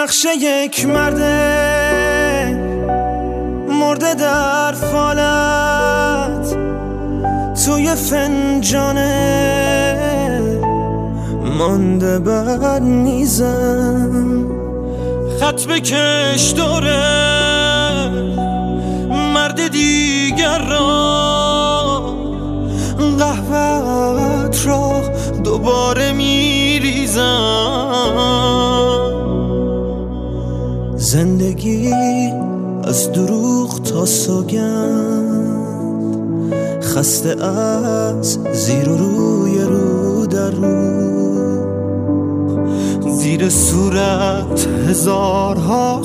نقش یک مرده مرده در فالت توی فنجانه مانده بر میزم. خط بکش دوره مرد دیگر را، قهوه‌ات را دوباره میریزم. زندگی از دروغ تا سوگند، خسته از زیر و روی رو در رو، زیر صورت هزارها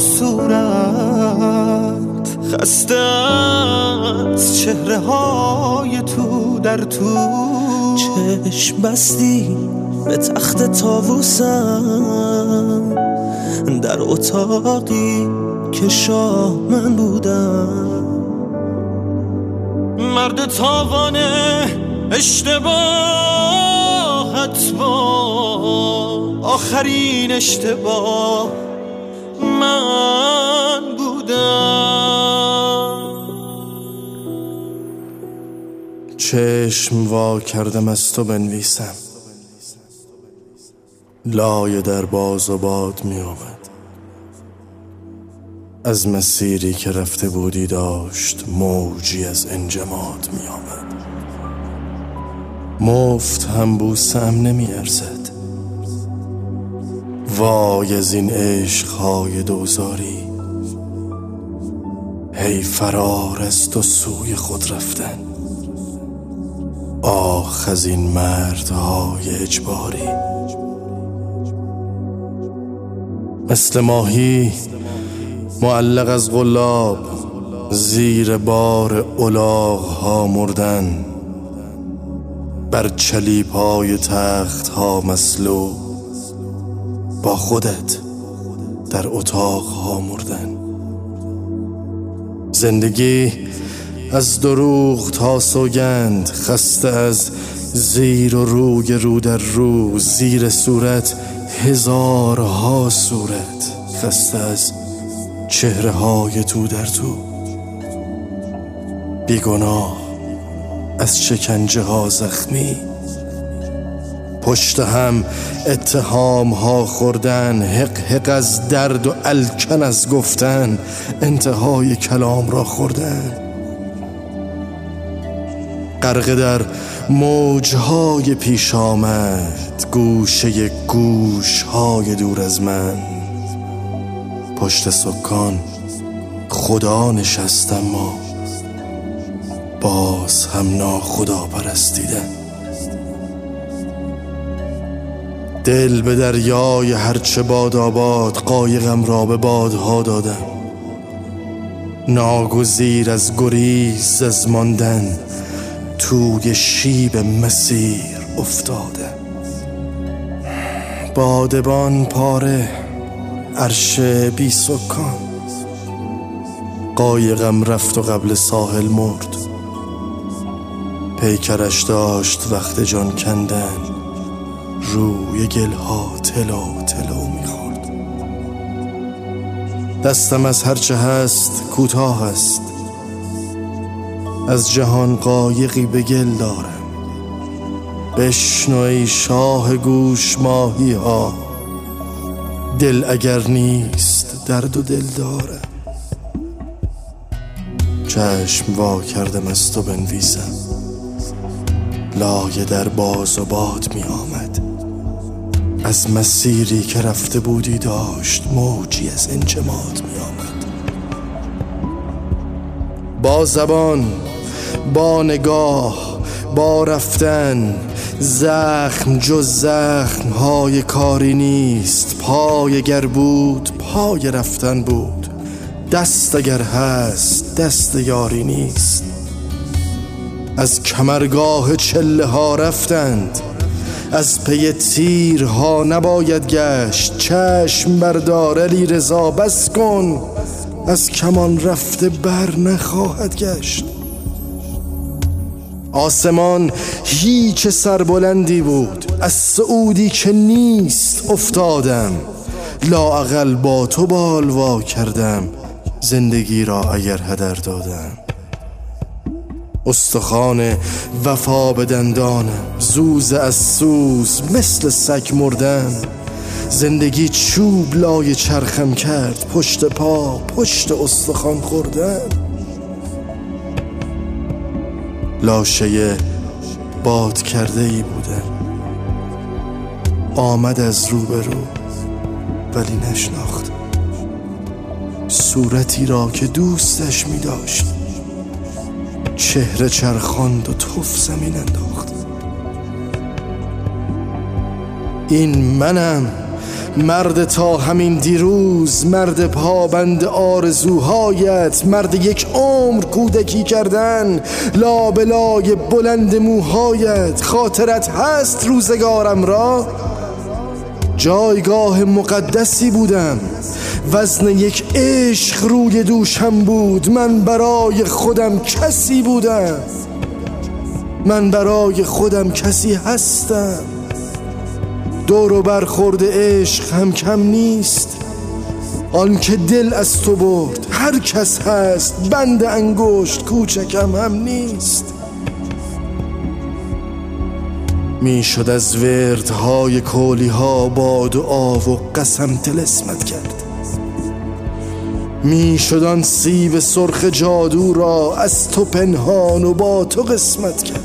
صورت، خسته از چهره های تو در تو. چشم بستی به تخت طاووسم در اتاقی که شاه من بودم. مرد تاوانه اشتباهت با آخرین اشتباه من بودم. چشم وا کردم از تو بنویسم، لایه در باز و باد می آمد. از مسیری که رفته بودی داشت موجی از انجماد می آمد. مفت هم بوسم نمی ارزد. وای از این عشقهای دوزاری، هی فرار از تو سوی خود رفتن. آخ از این مردهای اجباری، مثل ماهی معلق از غلاب زیر بار الاغ‌ها مردن، بر چلیپای تخت‌ها مسلوب با خودت در اتاق‌ها مردن. زندگی از دروغ تا سوگند، خسته از زیر و روی رو در رو، زیر صورت هزارها صورت، خسته از چهره های تو در تو. بیگناه از شکنجه ها زخمی، پشت هم اتهام ها خوردن، حق حق از درد و الکن از گفتن، انتهای کلام را خوردن. غرق در موجهای پیش آمد، گوشه گوشهای دور از من. پشت سکان خدا نشست اما باز هم ناخدا پرستیدن. دل به دریای هرچه باد آباد، قایقم را به بادها دادم. ناگزیر از گریز از ماندن، توی شیب مسیر افتادم. بادبان پاره، عرش بی سکان، قایقم رفت و قبل ساحل مرد. پیکرش داشت وقت جان کندن، روی گلها تلو تلو میخورد. دستم از هرچه هست کوتاه است، از جهان قایقی به گل دارم. بشنو ای شاه گوش ماهی ها، دل اگر نیست درد و دل دارم. چشم وا کردم از تو بنویسم، لایه در باز و باد می آمد. از مسیری که رفته بودی داشت موجی از انجماد می آمد. با زبان، با نگاه، با رفتن، زخم جز زخم های کاری نیست. پای اگر بود پای رفتن بود، دست اگر هست دست یاری نیست. از کمرگاه چله ها رفتند، از پی تیرها نباید گشت. چشم بردار علی رضا بس کن، از کمان رفته بر نخواهد گشت. آسمان هیچ سربلندی بود، از صعودی که نیست افتادم. لااقل با تو بالوا کردم زندگی را اگر هدر دادم. استخوان وفا به دندانم، زوز از سوز مثل سگ مردم. زندگی چوب لای چرخم کرد، پشت پا پشت استخوان خوردم. لاشه باد کرده ای بودم، آمد از روبرو ولی نشناخت صورتی را که دوستش می داشت. چهره چرخاند و تف زمین انداخت. این منم، مرد تا همین دیروز، مرد پابند آرزوهایت، مرد یک عمر کودکی کردن، لابلای بلند موهایت. خاطرت هست روزگارم را؟ جایگاه مقدسی بودم، وزن یک عشق روی دوشم بود. من برای خودم کسی بودم، من برای خودم کسی هستم. دور و برخورد عشق هم کم نیست. آن که دل از تو برد هر کس هست، بند انگشت کوچکم هم نیست. می شد از وردهای کولی ها با دعا و قسم طلسمت کرد. می شد آن سیب سرخ جادو را از تو پنهان و با تو قسمت کرد.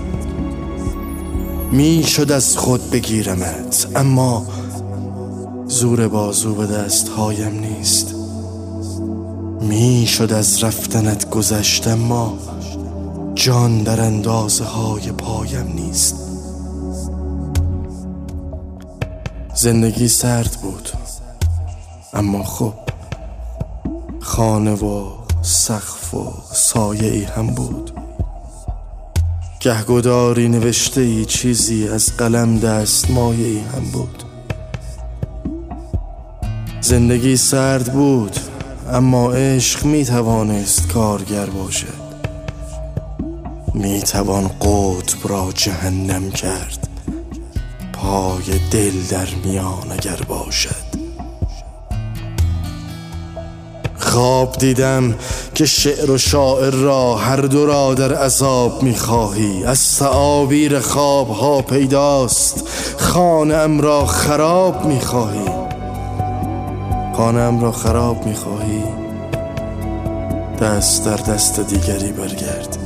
می شد از خود بگیرمت، اما زور بازو به دستهایم نیست. می شد از رفتنت گذشت، اما جان در اندازه های پایم نیست. زندگی سرد بود، اما خب خانه و سقف و سایه ای هم بود. گهگداری نوشته ای چیزی از قلم دست مایه ای هم بود. زندگی سرد بود، اما عشق می توانست کارگر باشد. می توان قطب را جهنم کرد، پای دل در میان اگر باشد. خواب دیدم که شعر و شاعر را هر دو را در عذاب می‌خواهی. از تعابیر خواب‌ها پیداست خانه‌ام را خراب می‌خواهی. خانه‌ام را خراب می‌خواهی، دست در دست دیگری برگرد.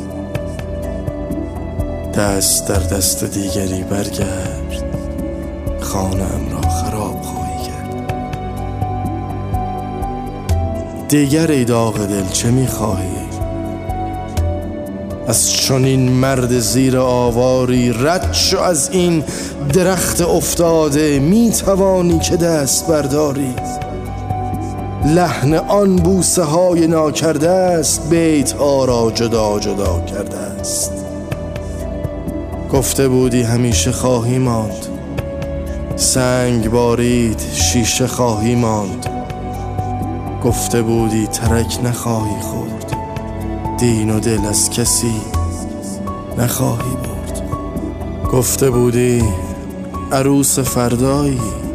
دست در دست دیگری برگرد، خانه‌ام را خراب خواهی کرد. دیگر ای داغ دل چه می‌خواهی؟ از چنین مرد زیر آواری رد شو از این درخت افتاده. می‌توانی که دست برداری، لحن آن بوسه های ناکرده است، بیت ها را جدا جدا کرده است. گفته بودی همیشه خواهی ماند، سنگ بارید شیشه خواهی ماند. گفته بودی ترک نخواهی خورد، دین و دل از کسی نخواهی برد. گفته بودی عروس فردایی،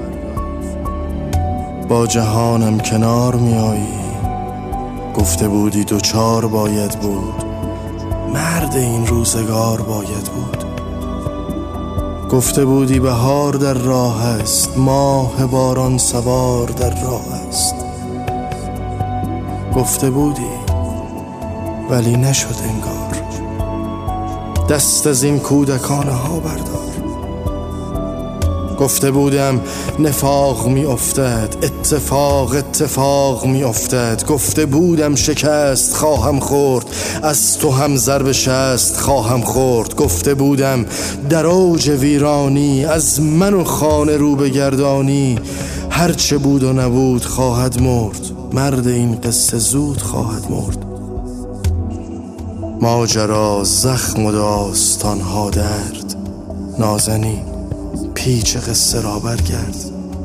با جهانم کنار میایی. گفته بودی دوچار باید بود، مرد این روزگار باید بود. گفته بودی بهار در راه است، ماه باران سوار در راه است. گفته بودی ولی نشد انگار. دست از این کودکانه ها بردار. گفته بودم نفاق می افتد، اتفاق می افتد. گفته بودم شکست خواهم خورد، از تو هم ضرب شست خواهم خورد. گفته بودم در اوج ویرانی از من و خانه رو بگردانی. هرچه بود و نبود خواهد مرد، مرد این قصه زود خواهد مرد. ماجرا زخم و داستانها درد، نازنین پیچ قصه را برگرد.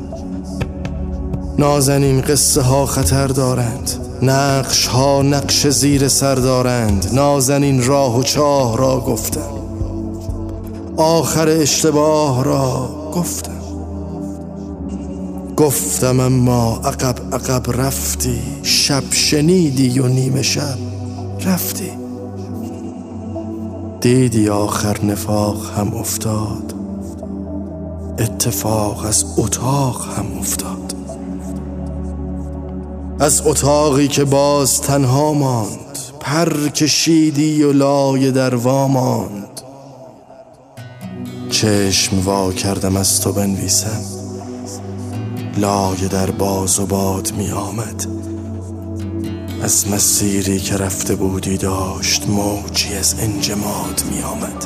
نازنین قصه ها خطر دارند، نقش ها نقش زیر سر دارند. نازنین راه و چاه را گفتم، آخر اشتباه را گفتم. گفتم اما عقب عقب رفتی، شب شنیدی و نیمه شب رفتی. دیدی آخر نفاق هم افتاد، اتفاق از اتاق هم افتاد. از اتاقی که باز تنها ماند، پر کشیدی و لایه در وا ماند. چشم وا کردم از تو بنویسم، لایه در باز و باد می آمد. از مسیری که رفته بودی داشت موجی از انجماد می آمد.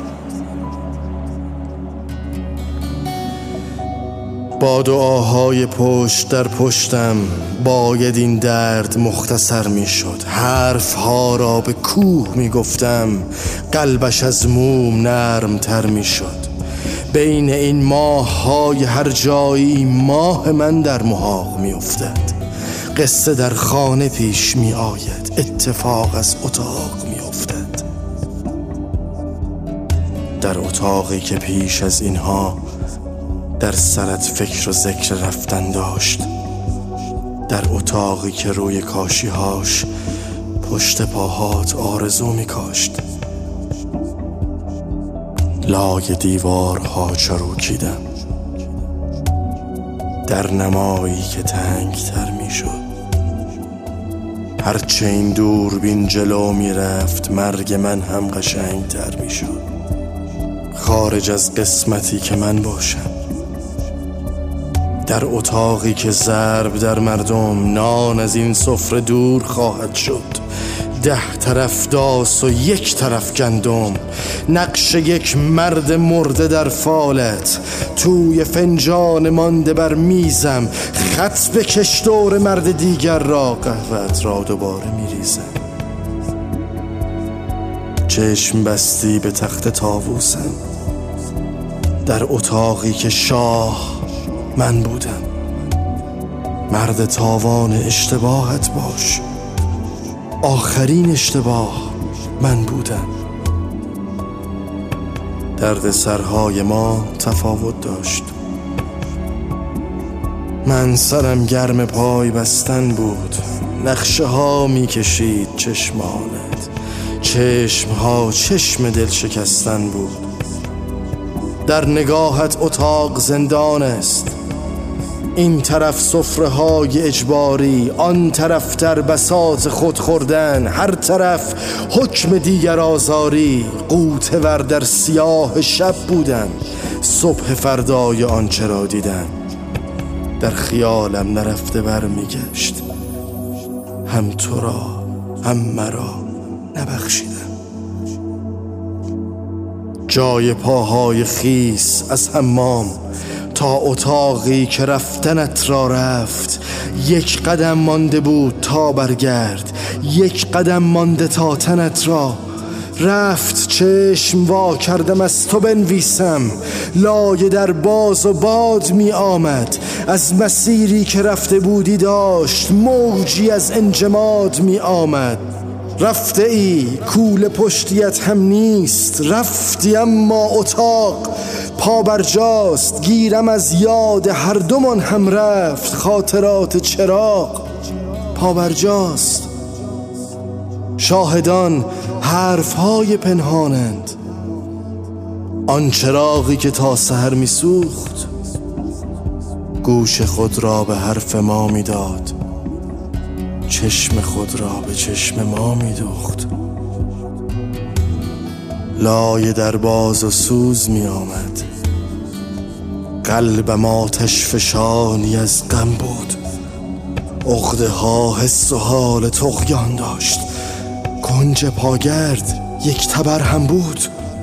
با دعاهای پشت در پشتم باید این درد مختصر می شد. حرف ها را به کوه می گفتم، قلبش از موم نرم تر می شد. بین این ماه های هر جایی ماه من در محاق می افتد. قصه در خانه پیش می آید، اتفاق از اتاق می افتد. در اتاقی که پیش از اینها در سرت فکر و ذکر رفتن داشت، در اتاقی که روی کاشیهاش پشت پاهات آرزو می کاشت. لای دیوارها چروکیدم، در نمایی که تنگ تر می شد. هرچه این دوربین جلو می رفت مرگ من هم قشنگ تر می شد. خارج از قسمتی که من باشم، در اتاقی که ضرب در مردم، نان از این سفره دور خواهد شد. 10 طرف داس و 1 طرف گندم، نقش یک مرد مرده در فالت. توی فنجان مانده بر میزم، خط بکش دور مرد دیگر را، قهوه‌ات را دوباره میریزم. چشم بستی به تخت طاووسم، در اتاقی که شاه من بودم. مرد تاوان اشتباهت باش، آخرین اشتباه من بودم. درد سرهای ما تفاوت داشت. من سرم گرم پای بستن بود، نقشه ها می کشید چشمانت، چشم ها چشم دل شکستن بود. در نگاهت اتاق زندان است، این طرف سفره های اجباری، آن طرف در بساط خود خوردن، هر طرف حکم دیگر آزاری. غوطه ور در سیاه شب بودم، صبح فردای آنچه را دیدم. در خیالم نرفته بر میگشت، هم تو را هم مرا نبخشیدم. جای پاهای خیس از حمام تا اتاقی که رفتنت را رفت، 1 قدم مانده بود تا برگرد، 1 قدم مانده تا تنت را رفت. چشم وا کردم از تو بنویسم، لایه در باز و باد می آمد. از مسیری که رفته بودی داشت موجی از انجماد می آمد. رفته ای کول پشتیت هم نیست، رفتی اما اتاق پا برجاست. گیرم از یاد هر دومان هم رفت، خاطرات چراغ پا برجاست. شاهدان حرفهای پنهانند، آن چراغی که تا سحر می سوخت گوش خود را به حرف ما می داد، چشم خود را به چشم ما می دوخت. لایه در باز و سوز می آمد، قلبم آتش فشانی از غم بود. عقده ها حس و حال طغیان داشت، کنج پاگرد 1 تبر هم بود.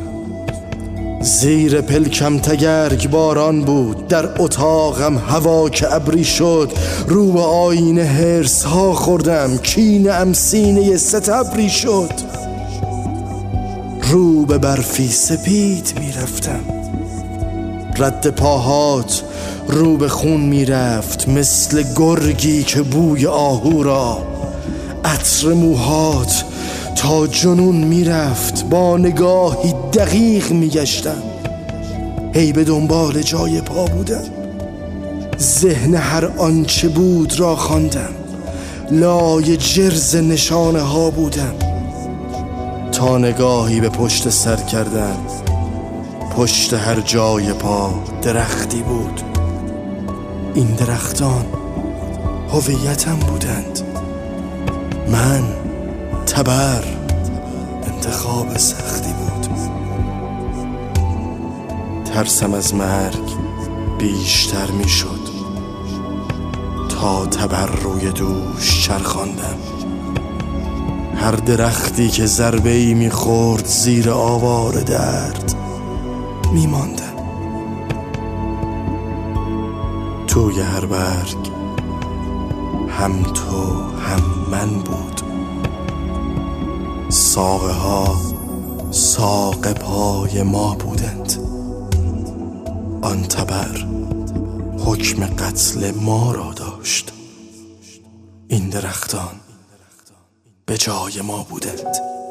زیر پلکم تگرگ باران بود، در اتاقم هوا که ابری شد. رو به آینه هرس ها خوردم، کینه ام سینه ستبری شد. رو به برفی سپید می رفتم، رد پاهات رو به خون می رفت. مثل گرگی که بوی آهو را، عطر موهات تا جنون می رفت. با نگاهی دقیق می گشتم، هی به دنبال جای پا بودم. ذهن هر آنچه بود را خواندم، لای جرز نشانه ها بودم، تا نگاهی به پشت سر کردم. پشت هر جای پا درختی بود. این درختان هویتم بودند. من تبر انتخاب سختی بود. ترسم از مرگ بیشتر می شد تا تبر روی دوش چرخاندم. هر درختی که ضربه‌ای می خورد زیر آوار درد می ماندم. توی هر برگ هم تو هم من بود. ساقه ها ساق پای ما بودند. آن تبر حکم قتل ما را داشت. این درختان به جای ما بودند.